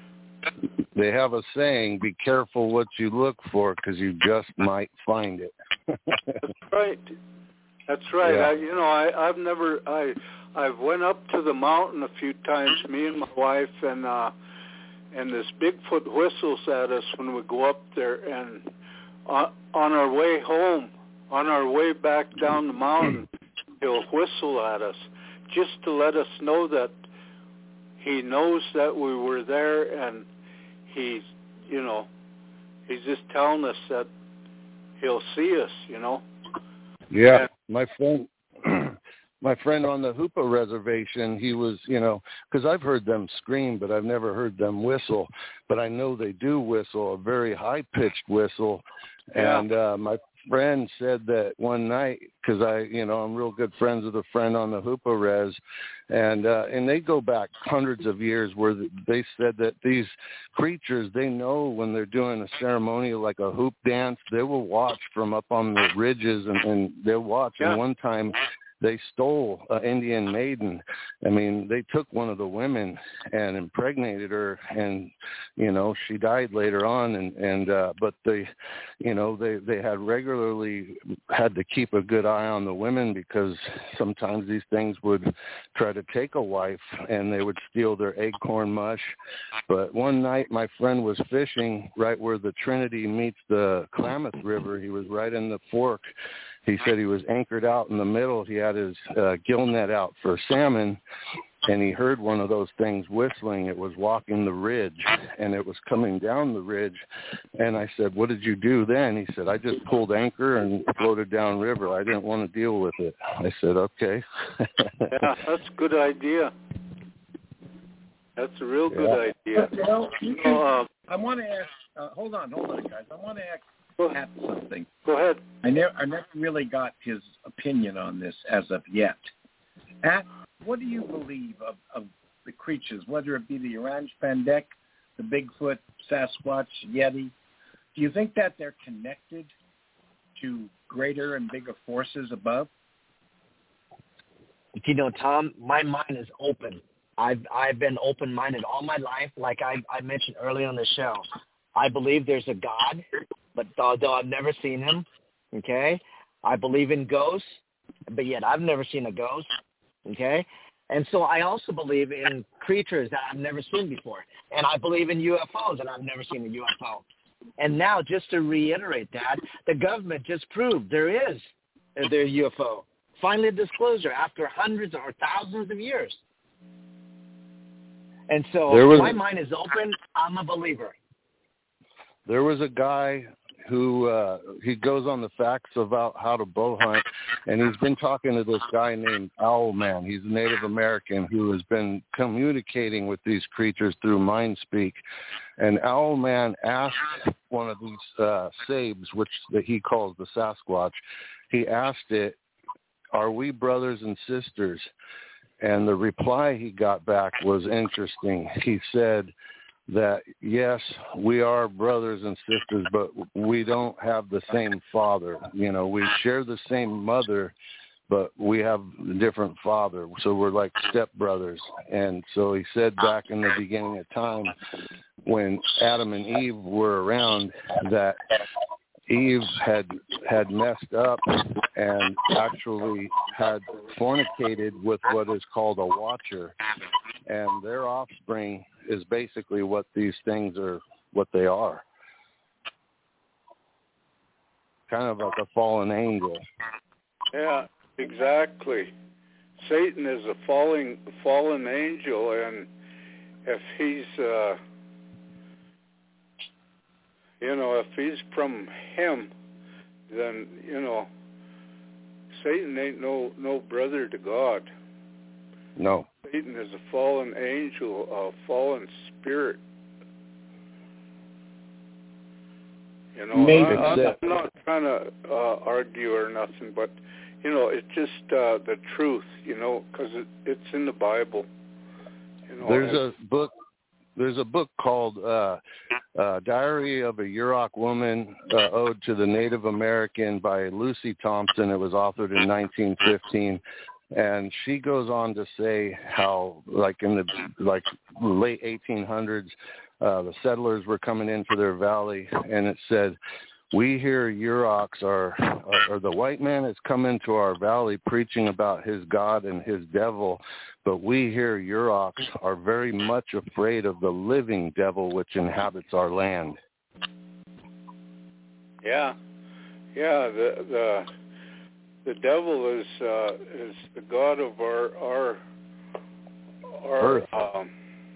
They have a saying, be careful what you look for because you just might find it. That's right. That's right. Yeah. I, you know, I, I've never, I, I've went up to the mountain a few times, me and my wife, and, uh, and this Bigfoot whistles at us when we go up there, and on, on our way home, on our way back down the mountain, he'll whistle at us just to let us know that he knows that we were there, and he's, you know, he's just telling us that he'll see us, you know. Yeah, and, my friend, my friend on the Hoopa Reservation, he was, you know, because I've heard them scream, but I've never heard them whistle. But I know they do whistle, a very high-pitched whistle. Yeah. And uh, my friend said that one night, because I, you know, I'm real good friends with a friend on the Hoopa Res, and uh, and they go back hundreds of years where they said that these creatures, they know when they're doing a ceremony like a hoop dance, they will watch from up on the ridges, and, and they'll watch. Yeah. And one time they stole an Indian maiden. I mean, they took one of the women and impregnated her, and, you know, she died later on. And, and uh, but they, you know, they, they had regularly had to keep a good eye on the women because sometimes these things would try to take a wife and they would steal their acorn mush. But one night my friend was fishing right where the Trinity meets the Klamath River. He was right in the fork. He said he was anchored out in the middle. He had his uh, gill net out for salmon, and he heard one of those things whistling. It was walking the ridge, and it was coming down the ridge. And I said, what did you do then? He said, I just pulled anchor and floated downriver. I didn't want to deal with it. I said, okay. Yeah, that's a good idea. That's a real good yeah. idea. Well, uh, I want to ask, uh, hold on, hold on, guys. I want to ask Pat something. Go ahead. I never, I never really got his opinion on this as of yet. At, what do you believe of, of the creatures, whether it be the Orange Pandek, the Bigfoot, Sasquatch, Yeti? Do you think that they're connected to greater and bigger forces above? You know, Tom, my mind is open. I've I've been open-minded all my life. Like I, I mentioned earlier on the show, I believe there's a God, but although I've never seen him, okay? I believe in ghosts, but yet I've never seen a ghost, okay? And so I also believe in creatures that I've never seen before. And I believe in U F Os, and I've never seen a U F O. And now, just to reiterate that, the government just proved there is their U F O. Finally, a disclosure after hundreds or thousands of years. And so was, my mind is open. I'm a believer. There was a guy who uh, he goes on the facts about how to bow hunt, and he's been talking to this guy named Owlman. He's a Native American who has been communicating with these creatures through mind speak. And Owlman asked one of these uh, sabes, which that he calls the Sasquatch, he asked it, "Are we brothers and sisters?" And the reply he got back was interesting. He said that, yes, we are brothers and sisters, but we don't have the same father. You know, we share the same mother, but we have a different father. So we're like stepbrothers. And so he said back in the beginning of time when Adam and Eve were around that Eve had had messed up and actually had fornicated with what is called a watcher, and their offspring is basically what these things are, what they are. Kind of like a fallen angel. Yeah, exactly. Satan is a falling fallen angel, and if he's uh You know, if he's from him, then, you know, Satan ain't no, no brother to God. No. Satan is a fallen angel, a fallen spirit. You know, I, I'm not trying to uh, argue or nothing, but, you know, it's just uh, the truth, you know, because it, it's in the Bible. You know, There's a book. There's a book called uh, uh, Diary of a Yurok Woman, uh, Ode to the Native American by Lucy Thompson. It was authored in nineteen fifteen. And she goes on to say how, like in the like late eighteen hundreds, uh, the settlers were coming into their valley, and it said, "We here Yuroks are, are, or the white man has come into our valley preaching about his God and his devil, but we here Yuroks are very much afraid of the living devil which inhabits our land." Yeah, yeah. The the the devil is uh, is the god of our our our um,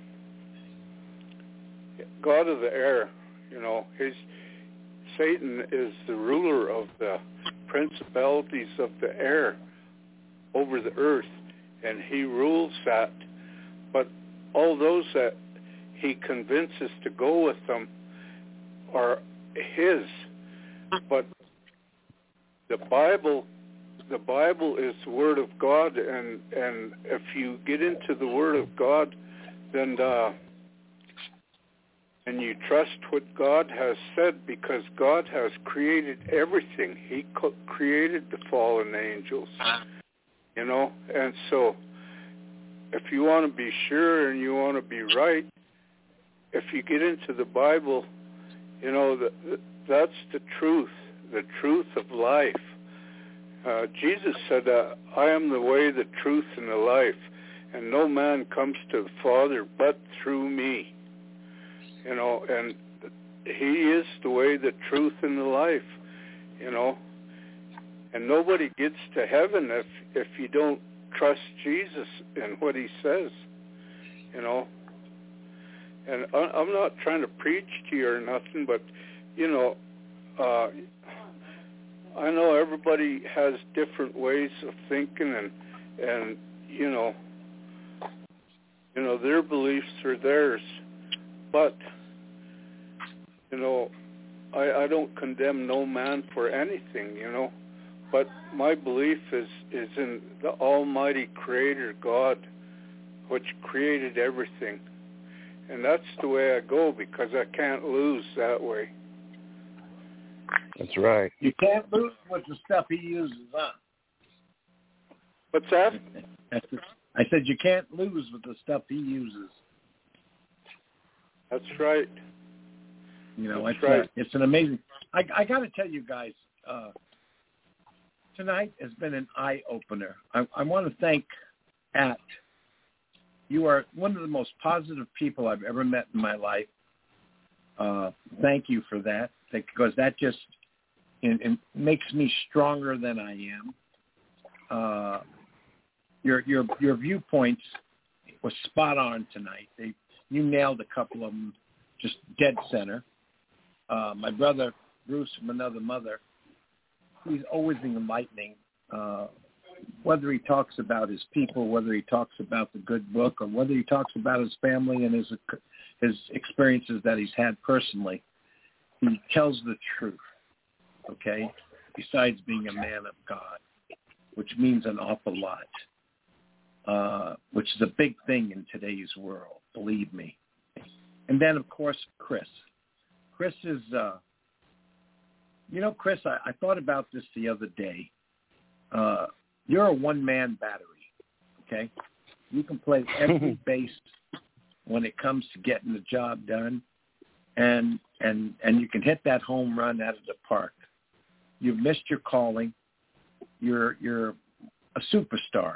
god of the air. You know, he's. Satan is the ruler of the principalities of the air over the earth, and he rules that. But all those that he convinces to go with him are his. But the Bible, the Bible is the Word of God, and and if you get into the Word of God, then uh, and you trust what God has said, because God has created everything. He co- created the fallen angels, you know. And so if you want to be sure and you want to be right, if you get into the Bible, you know, the, the, that's the truth, the truth of life. Uh, Jesus said, uh, I am the way, the truth, and the life, and no man comes to the Father but through me. You know, and he is the way, the truth, and the life, you know. And nobody gets to heaven if if you don't trust Jesus and what he says, you know. And I, I'm not trying to preach to you or nothing, but, you know, uh, I know everybody has different ways of thinking, and, and you know, you know, their beliefs are theirs. But, you know, I, I don't condemn no man for anything, you know. but my belief is, is in the Almighty Creator God, which created everything. And that's the way I go, because I can't lose that way. That's right. You can't lose with the stuff he uses, huh? What's that? I said you can't lose with the stuff he uses. That's right. You know, That's it's, right. uh, it's an amazing... I, I got to tell you guys, uh, tonight has been an eye-opener. I, I want to thank At. You are one of the most positive people I've ever met in my life. Uh, thank you for that, because that just it, it makes me stronger than I am. Uh, your your your viewpoints was spot on tonight. They you nailed a couple of them, just dead center. Uh, my brother Bruce from another mother, he's always enlightening. Uh, whether he talks about his people, whether he talks about the good book, or whether he talks about his family and his his experiences that he's had personally, he tells the truth, okay, besides being a man of God, which means an awful lot, uh, which is a big thing in today's world, believe me. And then, of course, Chris. Chris is, uh, you know, Chris, I, I thought about this the other day. Uh, you're a one-man battery, okay? You can play every bass when it comes to getting the job done, and and and you can hit that home run out of the park. You've missed your calling. You're you're a superstar,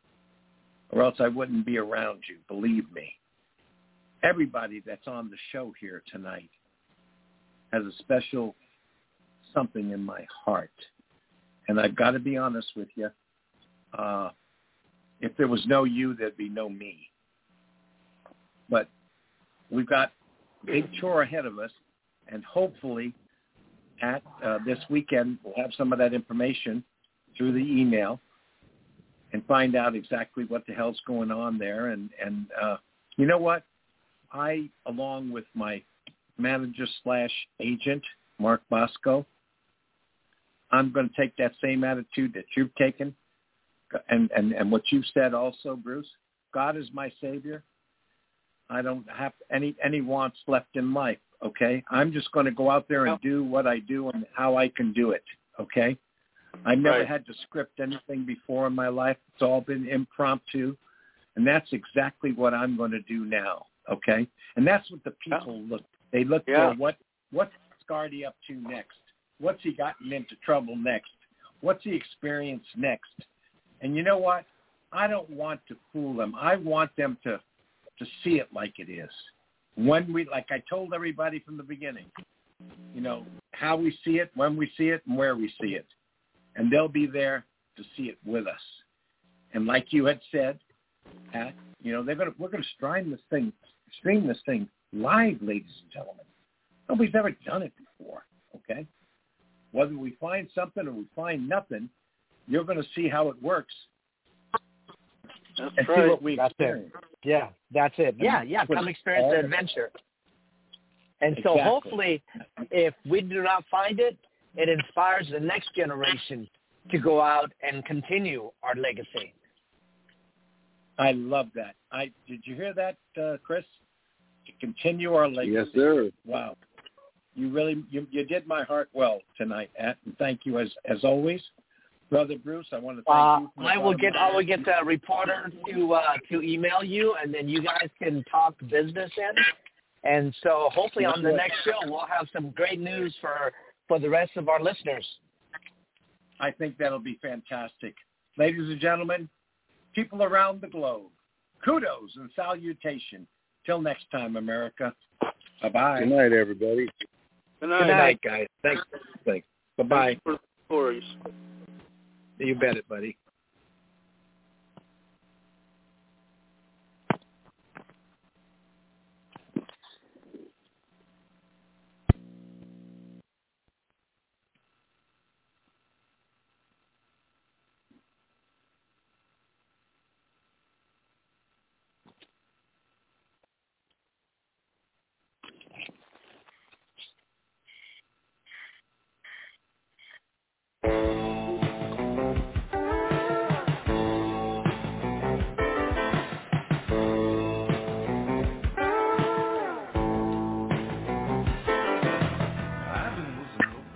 or else I wouldn't be around you, believe me. Everybody that's on the show here tonight has a special something in my heart. And I've got to be honest with you. Uh, if there was no you, there'd be no me. But we've got a big chore ahead of us, and hopefully at uh, this weekend we'll have some of that information through the email and find out exactly what the hell's going on there. And, and uh, you know what? I, along with my manager slash agent, Mark Bosco, I'm going to take that same attitude that you've taken and, and, and what you've said also, Bruce. God is my Savior. I don't have any, any wants left in life, okay? I'm just going to go out there and do what I do and how I can do it, okay? I never Right. had to script anything before in my life. It's all been impromptu, and that's exactly what I'm going to do now, okay? And that's what the people look. They look Yeah. for what what's Scardy up to next? What's he gotten into trouble next? What's he experienced next? And you know what? I don't want to fool them. I want them to, to see it like it is. When we, like I told everybody from the beginning, you know, how we see it, when we see it, and where we see it. And they'll be there to see it with us. And like you had said, Pat, you know, they're gonna we're gonna stream this thing, stream this thing live, ladies and gentlemen. Nobody's ever done it before. Okay. Whether we find something or we find nothing, you're going to see how it works. That's and right. see what we That's experience. it. Yeah, that's it. Yeah, yeah, That's come what experience all the of it. adventure. And so Exactly. hopefully, if we do not find it, it inspires the next generation to go out and continue our legacy. I love that. I did you hear that, uh, Chris? To continue our legacy. Yes, sir. Wow. You really you, you did my heart well tonight, At, and thank you as as always. Brother Bruce, I want to thank Uh, you. from the I will bottom get of I my will get the reporter to uh, to email you, and then you guys can talk business in. And so hopefully on the next show we'll have some great news for, for the rest of our listeners. I think that'll be fantastic. Ladies and gentlemen, people around the globe, kudos and salutation. Till next time, America. Bye-bye. Good night, everybody. Good Good night. night, guys. Thanks. Thanks. Bye-bye. Thanks for the stories. You bet it, buddy.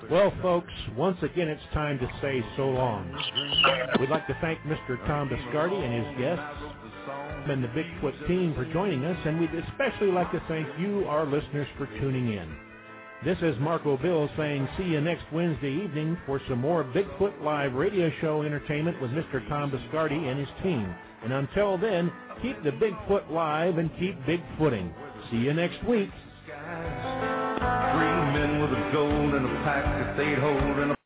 Well, folks, once again, it's time to say so long. We'd like to thank Mister Tom Biscardi and his guests and the Bigfoot team for joining us, and we'd especially like to thank you, our listeners, for tuning in. This is Marco Bill saying see you next Wednesday evening for some more Bigfoot Live radio show entertainment with Mister Tom Biscardi and his team. And until then, keep the Bigfoot live and keep Bigfooting. See you next week. Three men with a gold and a pack that they'd hold in a